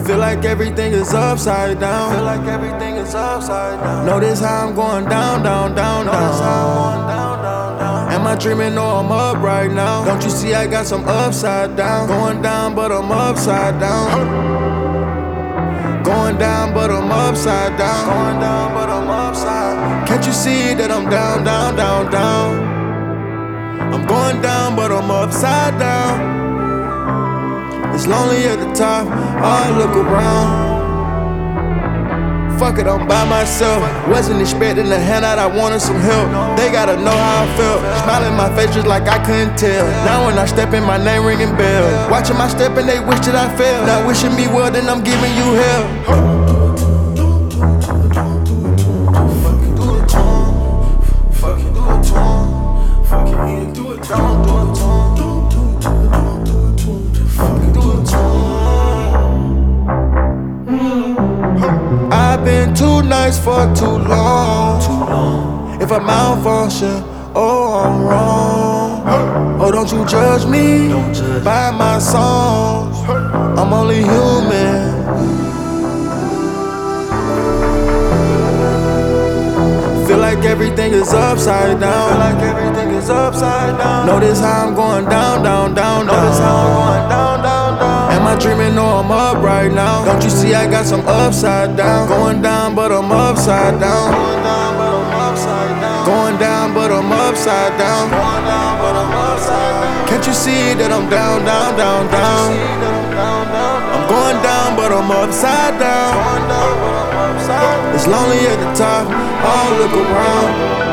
Feel like everything is upside down. Feel like everything is upside down. Notice how I'm going down, down, down, down. Am I dreaming? No, I'm up right now. Don't you see I got some upside down? Going down, but I'm upside down. Going down, but I'm upside down. Going down, but I'm upside. Can't you see that I'm down, down, down, down? I'm going down, but I'm upside down. It's lonely at the top, I look around. Fuck it, I'm by myself. Wasn't expecting a handout, I wanted some help. They gotta know how I felt. Smiling my face just like I couldn't tell. Now when I step in, my name ringing bells. Watching my step and they wish that I failed. Not wishing me well, then I'm giving you hell. I've been too nice for too long. If I malfunction, oh, I'm wrong. Oh, don't you judge me by my songs. I'm only human. Feel like everything is upside down. Feel like everything is upside down. Notice how I'm going down, down, down, down. Notice how I'm going down, down, down. Am I dreaming? No, I'm up right now. Don't you see I got some upside down? Going down, but I'm upside down. Going down, but I'm upside down. Going down, but I'm upside down. Going down, but I'm upside down. Can't you see that I'm down, down, down, down? I'm going down, but I'm upside down. It's lonely at the top, I'll look around.